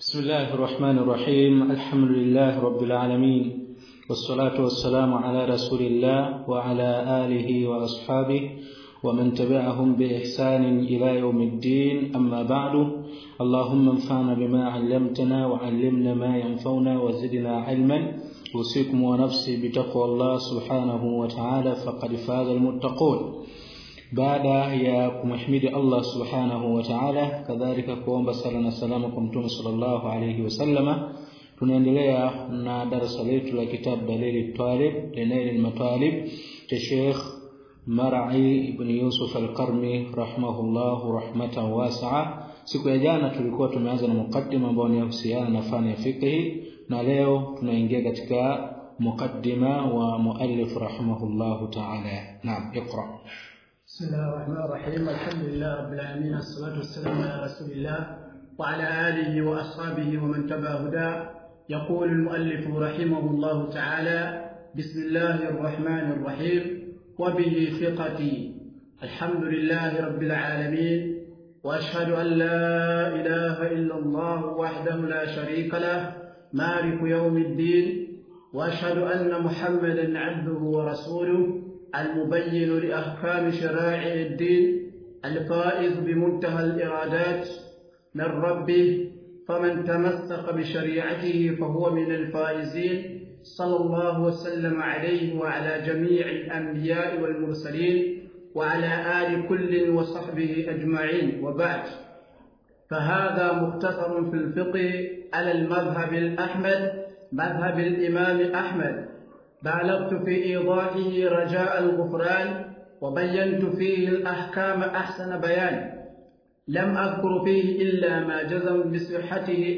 بسم الله الرحمن الرحيم. الحمد لله رب العالمين، والصلاة والسلام على رسول الله وعلى آله وأصحابه ومن تبعهم بإحسان إلى يوم الدين. أما بعد، اللهم انفعنا بما علمتنا وعلمنا ما ينفعنا وزدنا علما. أوصيكم ونفسي بتقوى الله سبحانه وتعالى فقد فاز المتقون. Baada ya kumhimidi Allah subhanahu wa ta'ala, kadhalika kuomba sala na salama kwa Mtume sallallahu alayhi wasallama, tunaendelea na darasa letu la kitabu Dalil Talib Linail al-Matalib cha Sheikh Mar'i ibn Yusuf al-Qarmi rahimahullahu rahmatan wasi'a. Siku ya jana tulikuwa tumeanza na mukaddima ambao ni kuhusiana na fani ya fiqh, na leo tunaingia katika mukaddima wa muallif rahimahullahu ta'ala. Naam, iqra. بسم الله الرحمن الرحيم. الحمد لله رب العالمين، الصلاة والسلام على رسول الله وعلى آله وأصحابه ومن تبع هداه. يقول المؤلف رحمه الله تعالى: بسم الله الرحمن الرحيم. وبه ثقتي. الحمد لله رب العالمين، وأشهد أن لا إله إلا الله وحده لا شريك له مالك يوم الدين، وأشهد أن محمدا عبده ورسوله المبين لأحكام شرائع الدين، الفائز بمنتهى الإرادات من ربه، فمن تمسك بشريعته فهو من الفائزين. صلى الله وسلم عليه وعلى جميع الأنبياء والمرسلين وعلى آل كل وصحبه أجمعين، وبعد. فهذا مختصر في الفقه على المذهب الأحمد، مذهب الإمام أحمد. بالغت في إيضاحه رجاء الغفران، وبينت فيه الأحكام أحسن بيان. لم أذكر فيه إلا ما جزم بصحته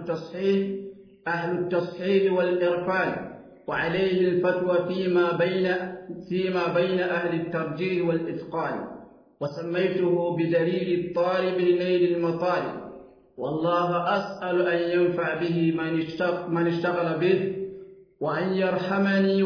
أهل التصحيح والإرفان، وعليه الفتوى فيما بين أهل الترجيح والإتقان. وسميته بدليل الطالب لنيل المطالب، والله أسأل أن ينفع به من اشتغل به، وأن يرحمني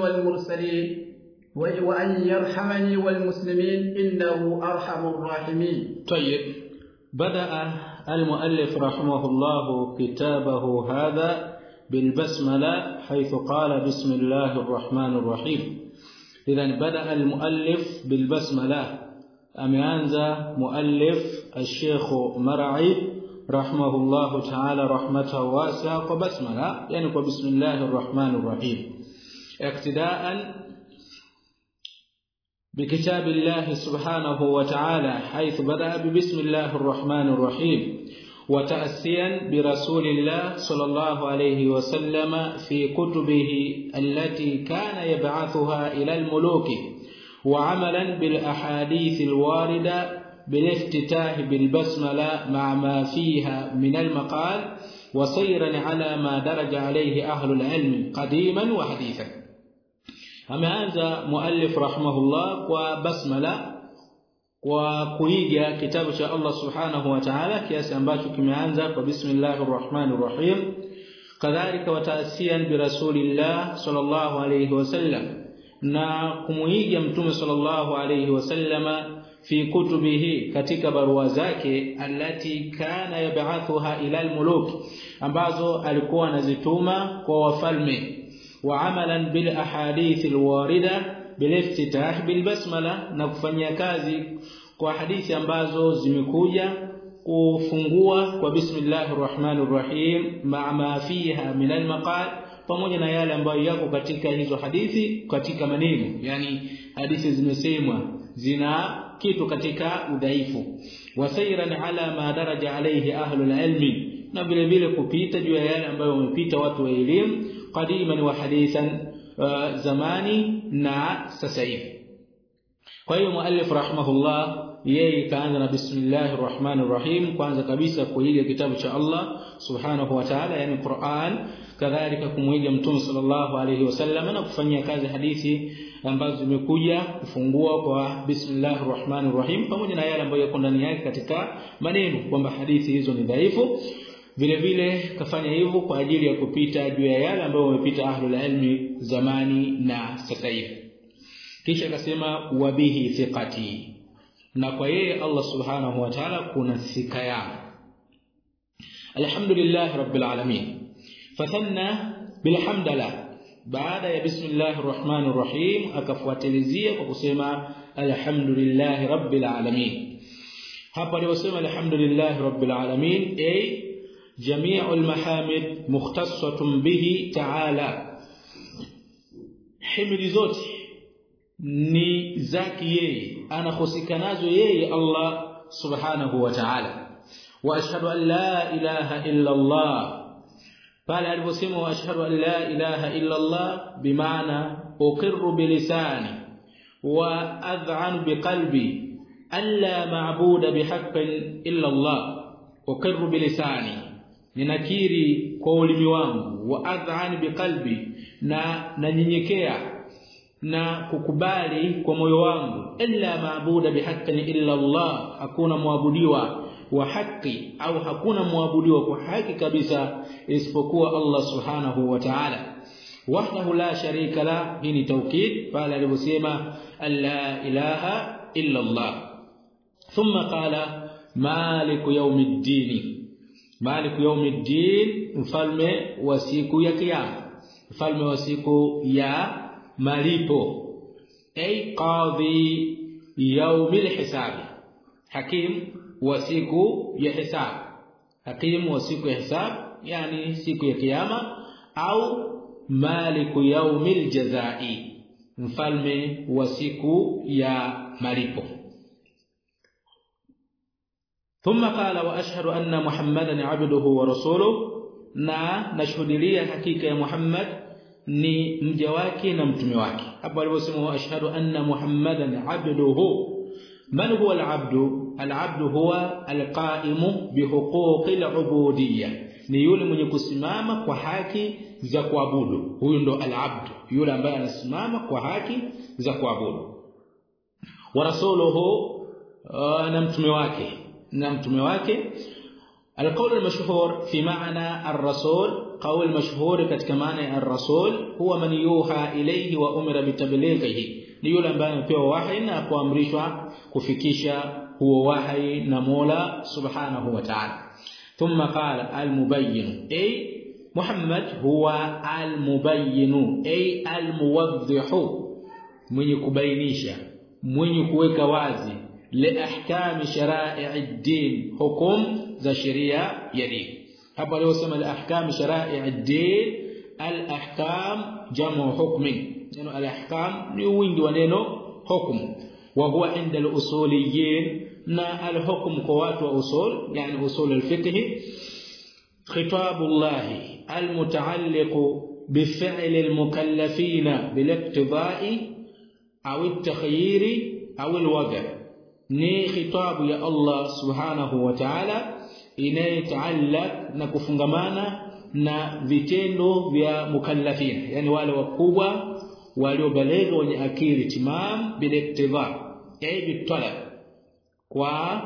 والمسلمين إنه أرحم الراحمين. طيب، بدأ المؤلف رحمه الله كتابه هذا بالبسملة، حيث قال: بسم الله الرحمن الرحيم. إذن بدأ المؤلف بالبسملة. أميانزا مؤلف الشيخ مرعي رحمه الله تعالى رحمة واسعة وبسملة، يعني بسم الله الرحمن الرحيم، اقتداء بكتاب الله سبحانه وتعالى، حيث بدأ ببسم الله الرحمن الرحيم، وتأسيا برسول الله صلى الله عليه وسلم في كتبه التي كان يبعثها إلى الملوك، وعملا بالأحاديث الواردة بالافتتاح بالبسملة مع ما فيها من المقال، وسيرا على ما درج عليه أهل العلم قديما وحديثا. أما مؤلف رحمه الله وبسملة وكويجا كتاب شاء الله سبحانه وتعالى kiasi ambacho kimeanza kwa bismillahir rahmanir rahim, kadhalika wataasian bi rasulillah sallallahu alayhi wasallam, na kumuiga mtume sallallahu alayhi wasallama fi kutubihi, katika barua zake, allati kana yab'athuha ila almuluk, ambazo alikuwa anazituma kwa wafalme, wa amalan bil ahadith alwarida bil iftitah bil basmala, na kufanyia kazi kwa hadithi ambazo zimekuja kufungua kwa bismillahir rahmanir rahim, ma fiha min almaqal, pamoja na yale ambayo yako katika hizo hadithi katika maneno, yani hadithi zimesemwa zina kitu katika udhaifu. Wasairan ala ma daraja alayhi ahlul ilmi, na vile vile kupita juu ya yale ambayo wamepita watu wa elimu, qadiman wa hadithan, zamani na sasa hivi. Kwa hiyo muallif rahimahullah yeye kaanza na bismillahir rahmanir rahim, kwanza kabisa kuiga kitabu cha Allah subhanahu wa ta'ala, yani Qur'an, kadhalika kumuiga mtume sallallahu alayhi wasallam na kufanyia kazi hadithi ambazo zimekuja kufungua kwa bismillahir rahmanir rahim, pamoja na yale ambayo yako ndani yake katika maneno, kwamba hadithi hizo ni dhaifu. Vile vile kafanya hivyo kwa ajili ya kupita juu ya yale ambayo wamepita ahlul ilmi zamani na sasa hivi. Kisha akasema wabihi thiqati, na kwa yeye Allah subhanahu wa ta'ala kuna thika yangu. alhamdulillah rabbil alamin. Fathanna bilhamdalillah, baada ya bismillahir rahmanir rahim akafuatilizia kwa kusema alhamdulillah rabbil alamin. Hapa aliposema alhamdulillah rabbil alamin, jami'ul mahamid mukhtassatun bihi ta'ala, himidi zote ni zake yeye, anahusikanazo yeye Allah subhanahu wa ta'ala. Wa ashhadu an la ilaha illa Allah, pale aliposema wa ashhadu an la ilaha illa Allah bimaana uqirru bilisani wa ad'anu biqalbi alla ma'buda bihaqqin illa Allah. Uqirru bilisani, ninakiri kwa ulimi wangu, wa ad'anu biqalbi, na nanyenyekea na kukubali kwa moyo wangu, illa ma'buda bihaqqin illa Allah, hakuna muabudiwa wa haki au hakuna muabudiwa kwa haki kabisa isipokuwa Allah subhanahu wa ta'ala, wahdahu la sharika la. Hii ni taukid pale aliposema la ilaha illa Allah. Thumma qala maliku yawmiddin, maliku yawmiddin, mfalme wa siku ya kiyama, mfalme wa siku ya malipo. Qadhi yawmil hisabi, hakim wa siku ya hisab, hakim wa siku ya hisab yani siku ya kiyama, au maliku yawmil jazai, mfalme wa siku ya malipo. Thumma qala wa ashhadu anna muhammadan abduhu wa rasuluhu, na nashuhudia hakika ya Muhammad ni mja wake na mtume wake. Hapo aliposema wa ashhadu anna muhammadan abduhu, man huwa al-abdu? Al-abdu huwa al-qa'imu bihuquqi al-ubudiyya, ni yule mwenye kusimama kwa haki za kuabudu. Huyo ndo al-abdu, yule ambaye anasimama kwa haki za kuabudu. Wa rasuluhu, na mtume wake, na mtume wake. القول المشهور في معنى الرسول، قول مشهور katika maana ya الرسول huwa man yuha ilayhi wa umira bitablighihi, ni yule ambaye amepewa wahi na kuamrishwa kufikisha huo wahi na Mola subhanahu wa ta'ala. Thumma qala al-mubayyin, Muhammad huwa al-mubayyin, al-muwaddihu, mwenye kubainisha, mwenye kuweka wazi, li ahkami shara'i'id din, hukum za sheria ya dini. Hapa aliosema al-ahkam shara'i'id din, al-ahkam jamu hukmin, neno al-ahkam ni wingi wa neno hukm, wa huwa inda al-usuliyin, na al-hukm kwa watu wa usul yani usul al-fiqh, khitabullah al-muta'alliq بفعل المكلفين بالاقتضاء أو التخيير أو الوضع. ni khitabu ya Allah subhanahu wa ta'ala inayotaalaq na kufungamana na vitendo vya mukallafin, yani wale wakubwa waliobalegha wenye akili timam, biliktiba bitalab, kwa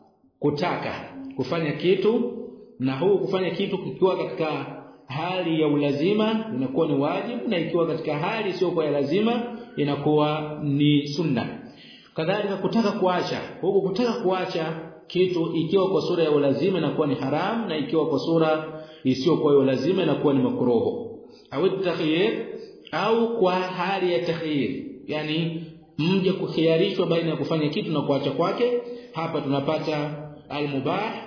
kutaka kufanya kitu, na huu kufanya kitu kikiwa katika hali ya ulazima inakuwa ni wajibu, na ikiwa katika hali sio kwa lazima inakuwa ni sunna. Kadhalika kutaka kuacha, huko kutaka kuacha kitu ikiwa kwa sura ya ulazima inakuwa ni haram, na ikiwa kwa sura isiyo kwa ulazima inakuwa ni makruh. Au takhyir, au kwa hali ya takhyir, yani mje kukhiarishwa baina ya kufanya kitu na kuacha kwake. Hapa tunapata al-mubah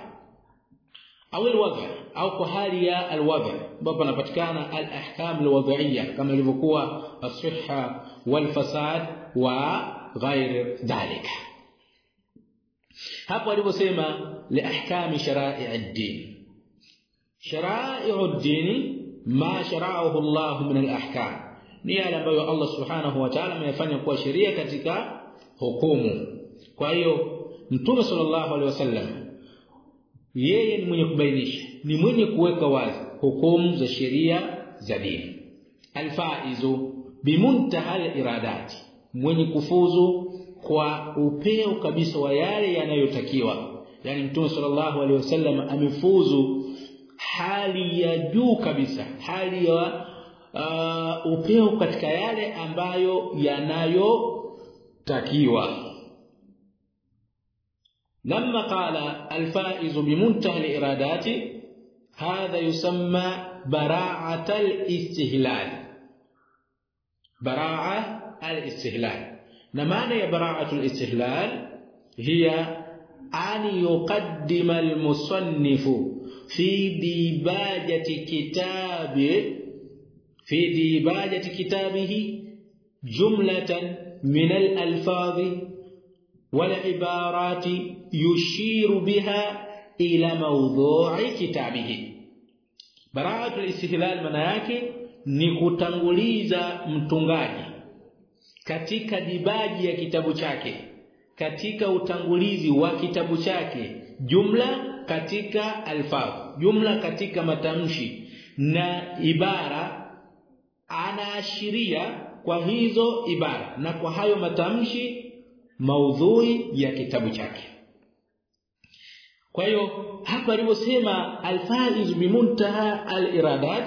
au al-wadh, au kwa hali ya al-wadh ambapo panapatikana al-ahkam al-wad'iyya kama ilivyokuwa as-sihha wal-fasad wa غير ذلك. hapo aliposema li ahkami shara'i'id din, shara'i'ud din ma shara'ahu Allah min al-ahkam, ni yale ambayo Allah subhanahu wa ta'ala ameyafanya kuwa sheria katika hukumu. Kwa hiyo Mtume sallallahu alaihi wasallam yeye ni mwenye kubainisha, ni mwenye kuweka wazi hukumu za sheria za dini. Al-faizu bimuntaha al-iradati, mwenye kufuzu kwa upeo kabisa wa yale yanayotakiwa. Yani Mtume sallallahu alaihi wasallam amefuzu hali ya juu kabisa, hali ya upeo katika yale ambayo yanayotakiwa. Lamma qala al-faizu bimuntaha al-iradati, hadha yusamma bara'at al-istihlal. Bara'a al-istihlal, na maana ya bara'atu al-istihlal hiya an yuqaddima al-musannifu fi dibajati kitabihi jumlatan min al-alfaz wal ibarat yushiru biha ila mawdu'i kitabihi. Bara'atu al-istihlal maana yake ni kutanguliza mtungaji katika dibaji ya kitabu chake, katika utangulizi wa kitabu chake, jumla katika alfaz, jumla katika matamshi na ibara, anaashiria kwa hizo ibara na kwa hayo matamshi maudhui ya kitabu chake. Kwa hiyo hapa aliposema al-faiz bimuntaha al-iradat,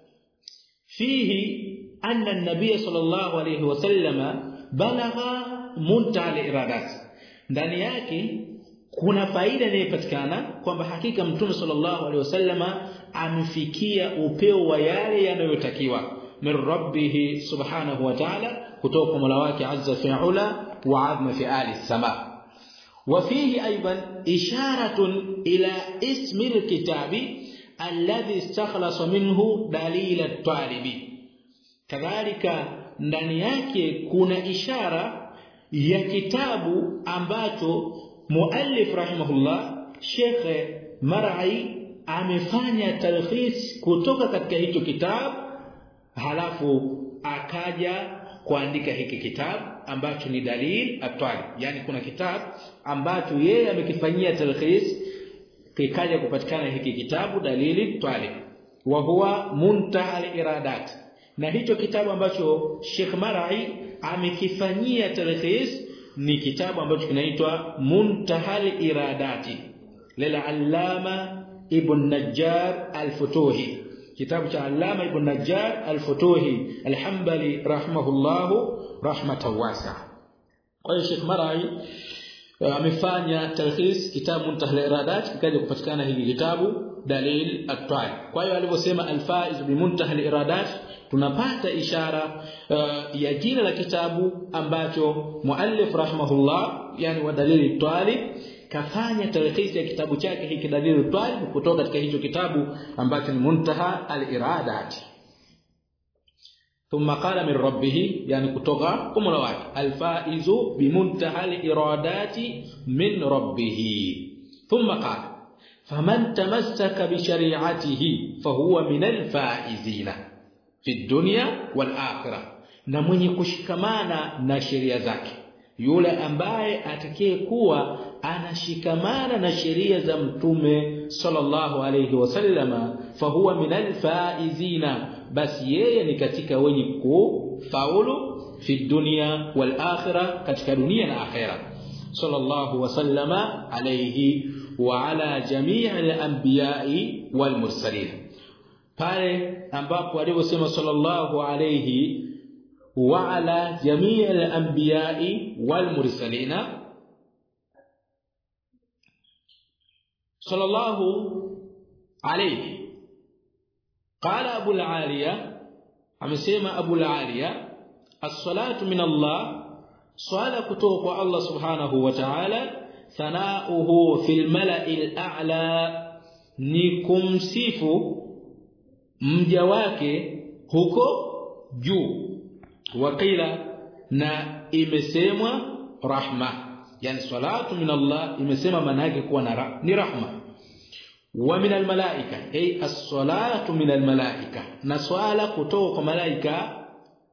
fihi anna an-nabiy sallallahu alayhi wasallama balagha muntaha al-iradat. Ndani yake kuna faida inayopatikana kwamba hakika mtume sallallahu alayhi wasallama amefikia upeo wa yale yanayotakiwa min rabbih subhanahu wa ta'ala, kutoka kwa Mola wake azza fi'ala wa 'azma fi ali as-sama. وفيه أيضا إشارة إلى اسم الكتاب الذي استخلص منه دليل الطالب. كذلك ndani yake kuna ishara ya kitabu ambacho muallif rahimahullah Sheikh Mar'i amefanya talkhis kutoka katika hicho kitabu, halafu akaja kuandika hiki kitabu ambacho ni dalil at-talib. Yani kuna kitabu ambacho yeye amekifanyia talkhis, kikaja kupatikana hiki kitabu dalili at-talib, wa huwa muntaha al-iradat. Na hicho kitabu ambacho Sheikh Mar'i amekifanyia talkhis ni kitabu ambacho kinaitwa muntaha al-iradati lil-allama ibn Najjar al-Futuhi, kitabu cha Allama ibn Najjar al-Futuhi al-Hanbali rahimahullahu rahmatan wasi'a. Kwa hiyo Sheikh Mar'i amefanya talkhis kitabu muntaha al-iradat, kikaja kupatikana hiki kitabu dalil at-talib. Kwa hiyo aliposema al-faiz bi muntaha al-iradat, tunapata ishara ya jina la kitabu ambacho muallif rahimahullah, yani wa dalil at-talib, kafanya talkhis ya kitabu chake hiki dalil at-talib kutoka katika hicho kitabu ambacho ni muntaha al-iradat. ثم قال من ربه, يعني kutoka kwa Mola wake, al-faizu bimuntaha al-iradati min rabbih. ثم قال فمن تمسك بشريعته فهو من الفائزين في الدنيا والآخرة. na mwenye kushikamana na sheria zake, yule ambaye atakayekuwa anashikamana na sheria za mtume sallallahu alayhi wasallama, fahuwa minal faizina, basi yeye ni katika wenye kufaulu fi dunya wal akhirah, katika dunia na akhera. sallallahu wasallama alayhi wa ala jami'il anbiya'i wal mursalin. Pale ambapo aliposema sallallahu alayhi wa ala jami'il anbiya'i wal mursalina, sallallahu alayhi, qala Abu al-Aliya, amesema Abu al-Aliya, as-salatu min Allah, swala kutoka kwa Allah subhanahu wa ta'ala, thanauhu fil mala'il a'la, ni kumsifu mja wake huko juu. Waqila, na imesemwa rahma, yani salatu min Allah imesema maana yake kuwa ni rahma. Wa min almalaika, ay as-salatu min almalaika, na swala kutoka kwa malaika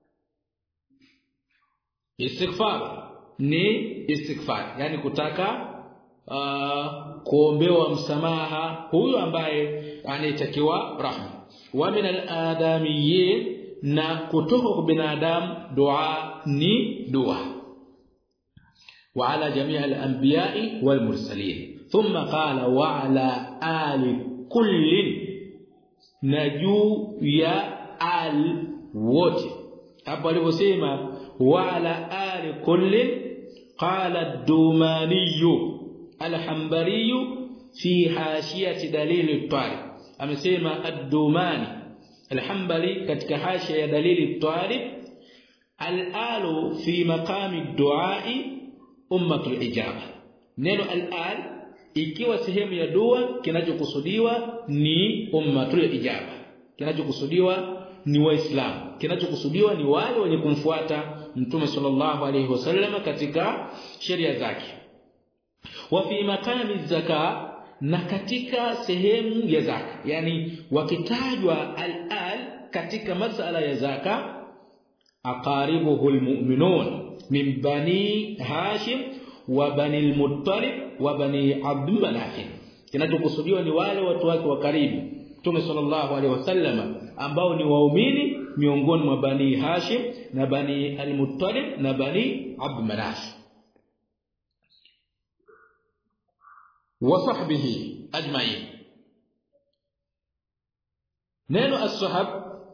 istighfar, ni istighfar, yani kutaka kuombewa msamaha huyo ambaye anayetakiwa rahma. Wa min al-adamiyyin, na kutoka kwa binadamu dua ni dua. Wa ala jami' al-anbiya'i wal mursalin. Thumma qala wa ala ali kullin, na juu ya al wote. Hapo aliposema wa ala ali kullin, qala ad-Dumani al-Hanbali fi hashiyati dalil at-Talib, amesema ad-Dumani al-Hanbali katika hashia ya dalili Talib al-alu fi maqami ad-du'ai ummatul ijaba. Neno al-al ikiwa sehemu ya dua kinachokusudiwa ni ummatul ijaba, kinachokusudiwa ni waislamu, kinachokusudiwa ni wale wenye kumfuata Mtume sallallahu alayhi wasallam katika sheria zake. Wa fi maqami zaka, na katika sehemu ya zaka, yani wakitajwa al-al katika masala ya zaka, aqaribuhu almu'minun min bani Hashim wa bani al-Muttalib wa bani Abd Manaf. Kinachokusudiwa ni wale watu wake wa karibu Mtume sallallahu alaihi wasallam ambao ni waumini miongoni mwa bani Hashim na bani al-Muttalib na bani Abd Manaf wa sahbihi ajma'in. Neno as-sahab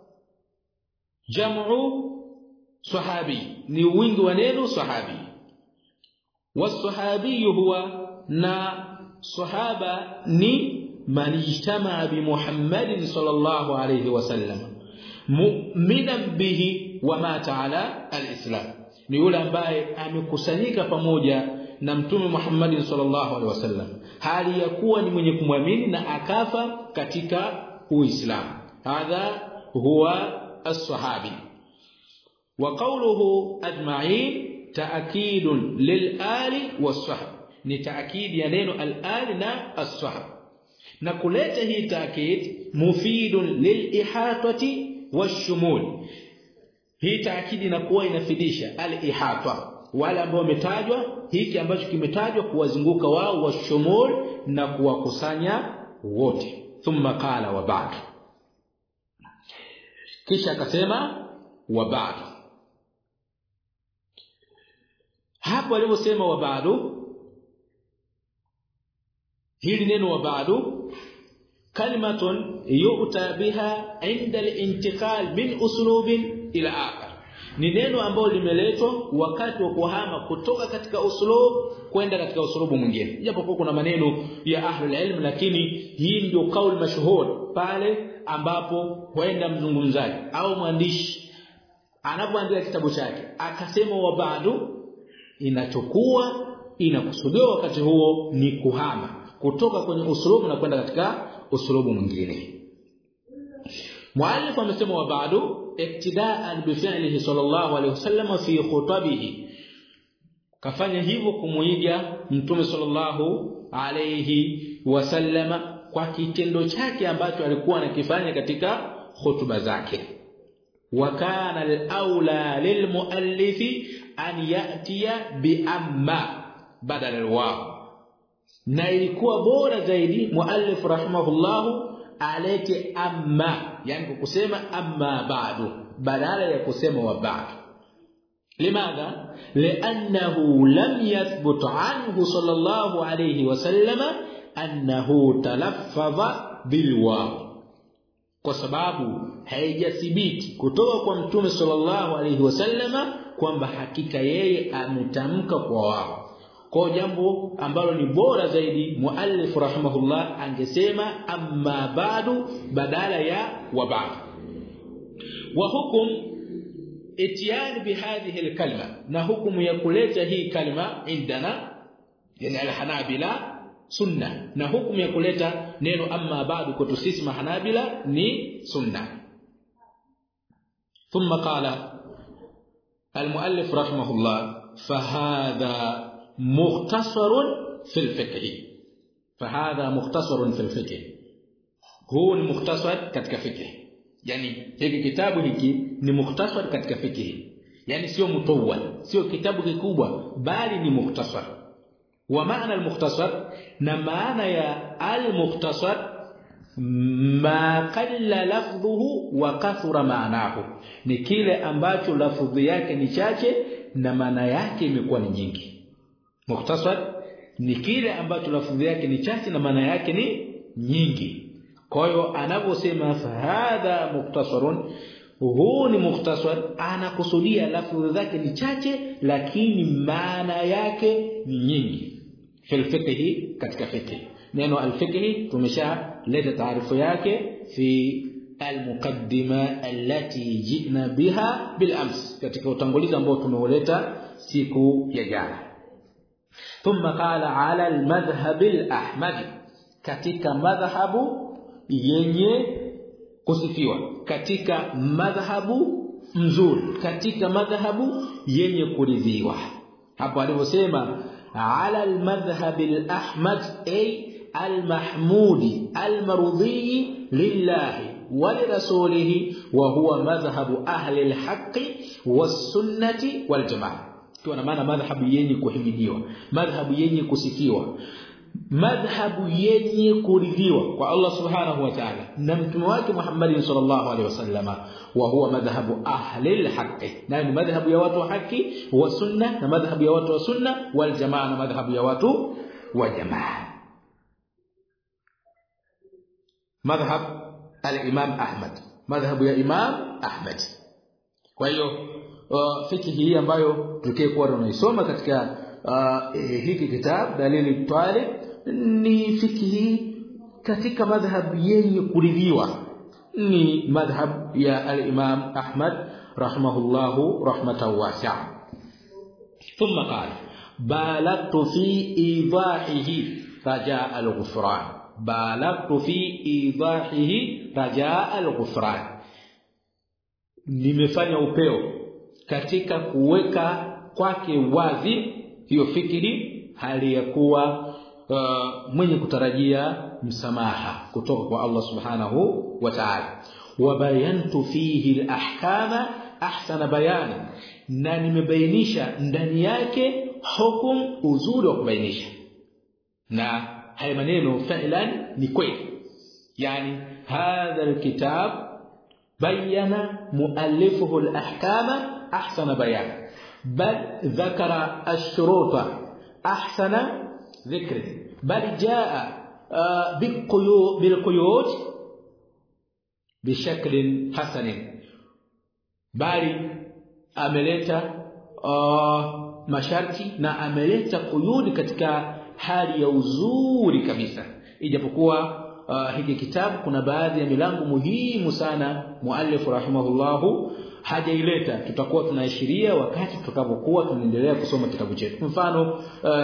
jam'u sahabi, ni wingi wa neno sahabi. Was-sahabi huwa, na sahaba ni man ijtama bi Muhammadin sallallahu alayhi wasallam mu'minan bihi wa mata ala al-islam, ni yule ambaye amekusanyika pamoja na Mtume Muhammad sallallahu alaihi wasallam hali ya kuwa ni mwenye kumwamini na akafa katika Uislamu. Hadha huwa as-sahabi. Wa qawluhu ajma'in ta'kidun lil-ali was-sahab, ni ta'kid ya neno al-ali na as-sahab, na kuleta hii ta'kid mufidun lil-ihatati wash-shumul. Hii ta'kid inakuwa inafidisha al-ihata, wale ambao wametajwa, hiki ambacho kimetajwa kuwazunguka wao, washumul, na kuwakusanya wote. Thumma qala wa ba'd, kisha akasema wa ba'd. Hapo aliposema wa ba'du, hili neno wa ba'du kalimatun yu'ta biha 'inda al-intiqal min uslubin ila akhar, ni neno ambalo limeletwa wakati wa kuhama kutoka katika uslub kwenda katika uslubu mwingine. Japokuwa kuna maneno ya ahlul ilm, lakini hii ndio kauli mashuhuri pale ambapo huenda mzungumzaji au mwandishi anapoandika kitabu chake akasema wa ba'du, inachokuwa inakusudiwa wakati huo ni kuhama kutoka kwenye uslubu na kwenda katika uslubu mwingine. Muallif amesema wa ba'du iktidaan bi fi'lihi sallallahu alayhi wasallam fi khutabihi, kafanya hivyo kumuiga Mtume sallallahu alayhi wasallam kwa kitendo chake ambacho alikuwa anakifanya katika hutuba zake. Wa kana al-aula lilmuallifi an ya'tiya bi amma badala al-waw, na ilikuwa bora zaidi muallif rahimahullahu alete amma, yani kusema amma ba'du badala ya kusema wa ba'du. Limadha? Li'annahu lam yathbut anhu sallallahu alayhi wasallam annahu talaffadha bilwaw, kwa sababu haijathibiti kutoka kwa Mtume sallallahu alayhi wasallam kwamba hakika yeye ametamka kwa wao. Kwa jambo ambalo ni bora zaidi muallif rahimahullah angesema amma ba'du badala ya wa ba'd. Wa hukum itiyan bihadhihi alkalima, na hukumu ya kuleta hii kalima indana, yani alhanabila sunna, na hukumu ya kuleta neno amma ba'du kwa sisi mahanabila ni sunna. Thumma qala almuallif rahimahullah fahadha مختصر في الفقه. فهذا مختصر في الفقه، هو مختصر katika fiqh. Yani hiki kitabu hiki ni mukhtasar katika fiqh, yani sio mutawwal, sio kitabu kikubwa, bali ni mukhtasar. Wa maana al-mukhtasar, na maana ya al-mukhtasar ma qalla lafdhuhu wa kathura maanahu, ni kile ambacho lafdhi yake ni chache na maana yake imekuwa ni nyingi. Mukhtasar ni kile ambacho lafudhi yake ni chache na maana yake ni nyingi. Kwa hiyo anaposema hadha mukhtasarun, huu ni mukhtasar, anakusudia lafudhi zake ni chache lakini maana yake ni nyingi. Fil fiqh, katika fiqh, neno al-fiqh tumesha leta taarifu yake fi al-muqaddima allati ji'na biha bil ams, katika utangulizi ambao tumeuleta siku ya jana. Thumma qala ala al-madhhab al-ahmadi, katika madhhabu yenye kusifiwa, katika madhhabu mzuri, katika madhhabu yenye kuridhiwa. Hapo aliposema ala al-madhhab al-ahmad ay al-mahmudi al-marudhi lillahi wa lirasulihi wa huwa madhhabu ahli al-haqqi was-sunnati wal-jamaa. Kwa maana madhhabu yenye kuhimidiwa, madhhabu yenye kusifiwa, madhhabu yenye kuridhiwa kwa Allah subhanahu wa ta'ala na mtume wake Muhammad sallallahu alaihi wasallama, wa huwa madhhabu ahli al-haqqi, na ni madhhabu ya watu wa haki wa sunna, na madhhabu ya watu wa sunna wal jamaa, na madhhabu ya watu wa jamaa. Madhhab al-Imam Ahmad, madhhabu ya Imam Ahmad. Kwa hiyo fikhi hii ambayo tukikuwa tunaisoma katika hiki kitabu Dalil Talib ni fikhi katika madhhab yenye kuridhiwa, ni madhhab ya al-Imam Ahmad rahimahullahu rahmatan wasi'a. Thumma qala balagtu fi idahihi raja al-ghufran, balagtu fi idahihi raja al-ghufran, nimefanya upeo katika kuweka kwake wazi hiyo fikiri, hali ya kuwa mwenye kutarajia msamaha kutoka kwa Allah subhanahu wa ta'ala. Wa bayantu fihi al-ahkama ahsana bayani, na nimebainisha ndani yake hukumu uzuri wa kubainisha. Na haya maneno fa'lan ni kweli, yani hadha al-kitab bayyana muallifuhu al-ahkama ahsana bayan, بل ذكر الشروط احسن ذكر، بل جاء بالقيود بشكل حسن، بل ameleta masharti na ameleta kuyudi katika hali ya uzuri kabisa. Ijapokuwa hiki kitabu kuna baadhi ya milango muhimu sana muallif rahimahullahu hajaileta, tutakuwa tunaashiria wakati tutakapokuwa tunaendelea kusoma kitabu chetu. Mfano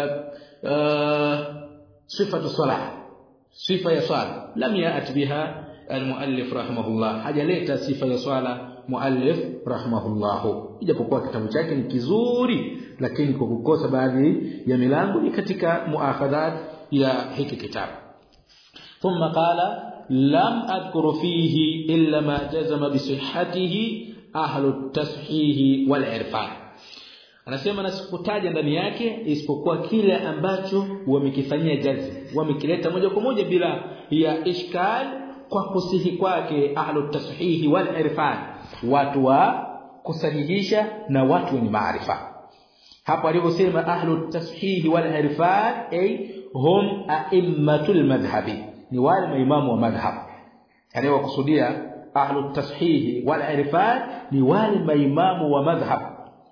sifatu salah, sifa ya swala, lam ya'ti biha al-muallif rahimahullah, hajaleta sifa ya swala muallif rahimahullah, ijapokuwa kitabu chake ni kizuri, lakini kwa kukosa baadhi ya milango ni katika muakhadhat ya hiki kitabu. Thumma qala lam adhkur fihi illa ma jazama bi sihhatihi ahlu tashihi wal irfan, anasema na sikutaja ndani yake isipokuwa kile ambacho wamekifanyia jazi, wamekileta moja kwa moja bila ya ishkal kwa kusihi kwake ahlu tashihi wal irfan, watu wa kusahihisha na watu wenye maarifa. hapo aliposema ahlu tashihi wal irfan ay hum a'immatul madhhabi, ni wale maimamu wa madhhab. Anayokusudia ahlu tashihi wal irfan ni wale maimamu wa madhhab.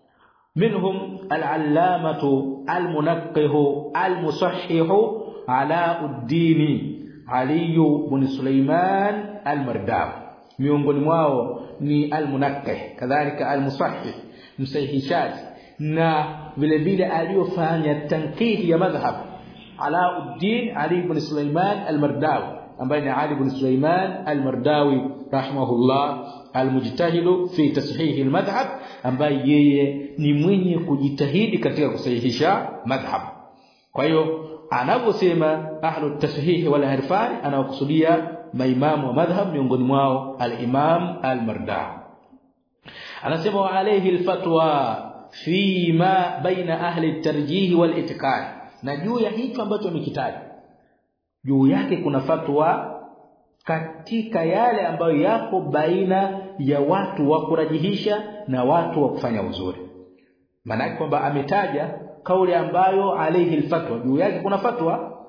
منهم العلامة المنقه المصحح علاء الدين علي بن سليمان المرداوي, miongoni mwao ni almunaqqih kadhalika almusahhih msahihishaji na vile vile aliyofanya tanqih ya madhhab Alauddin Ali ibn Sulaiman al-Mardawi, ambaye ni Ali ibn Sulaiman al-Mardawi rahimahullah almujtahidu fi tashihi almadhhab, ambaye yeye ni mwenye kujitahidi katika kusahihisha madhhab. Kwa hiyo anaposema ahlu tashihi wal irfan anakusudia maimamu wa madhhab, miongoni mwao al-Imam al-Mardawi. Anasema wa alayhi al-fatwa fi ma baina ahli at-tarjih wal itiqad, na juu ya hicho ambacho amekitaja juu yake kuna fatwa katika yale ambayo yako baina ya watu wa kurajihisha na watu wa kufanya uzuri. Maana kwamba ametaja kauli ambayo alayhi al-fatwa, juu yake kuna fatwa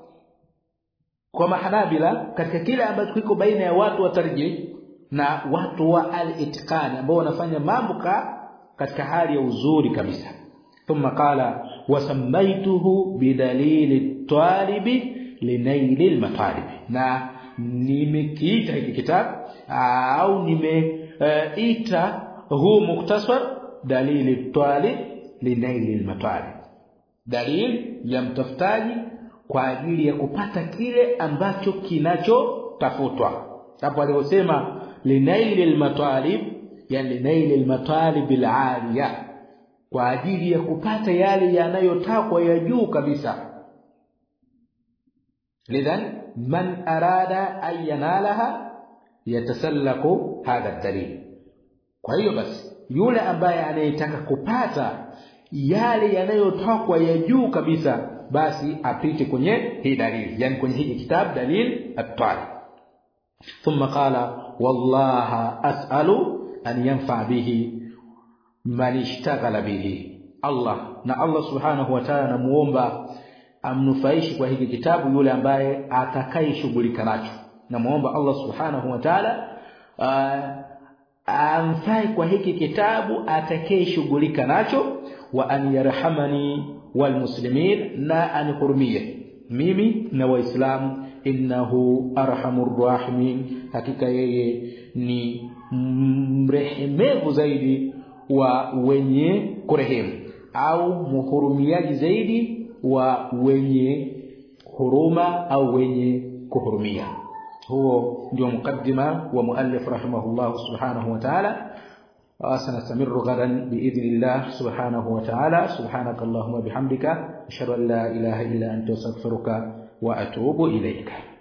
kwa mahanabila katika kile ambacho kiko baina ya watu wa tarjih na watu wa al-itqan ambao wanafanya mambo katika hali ya uzuri kabisa. Thumma qala wasammaituhu bidalil at-talib linail al-matalib, na nimekiita hiki kitabu au nimeita huu muktasar dalili talib linaili almatalib, dalili ya mtafutaji kwa ajili ya kupata kile ambacho kinachotafutwa. Hapo aliposema linaili almatalib, yani linaili almatalib alaliya, kwa ajili ya kupata yale yanayotakwa ya juu kabisa. lidhan man arada an yanalaha yatasallaku hadha dalil. Kwa hiyo basi yule ambaye anayetaka kupata yale yanayotakwa ya juu kabisa, basi apite kwenye hii dalili, yani kwenye hii kitabu dalil at-talib. Thumma qala wallaha as'alu an yanfa bihi man ishtaghala bihi. Allah subhanahu wa ta'ala namuomba amnufaishi kwa hiki kitabu yule ambaye atakayeshughulika nacho. Namuomba Allah subhanahu wa ta'ala amfai kwa hiki kitabu atakayeshughulika nacho, wa an yarhamani wal muslimin, na anihurumie mimi na waislamu. Innahu arhamur rahimin, hakika yeye ni mrehemevu zaidi wa wenye kurehemu, au muhurumiaji zaidi wa wenye huruma au wenye kuhurumia. huo ndio mukaddima wa muallif rahimahullah subhanahu wa ta'ala. سنستمر غدا بإذن الله سبحانه وتعالى. سبحانك اللهم وبحمدك أشهد أن لا إله إلا أنت أستغفرك وأتوب إليك.